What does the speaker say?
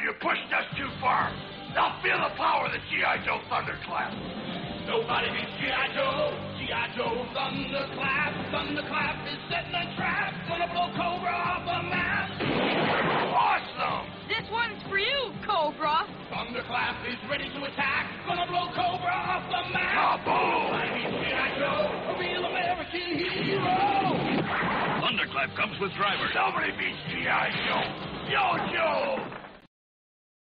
you pushed us too far. Now feel the power of the G.I. Joe Thunderclap. Nobody beats G.I. Joe. G.I. Joe Thunderclap. Thunderclap is setting a trap. Gonna blow Cobra off the map. Awesome! This one's for you, Cobra. Thunderclap is ready to attack. Gonna blow Cobra off the map. Kaboom! Nobody beats G.I. Joe, a real American hero. Thunderclap comes with drivers. Nobody beats G.I. Joe. Yo, Joe!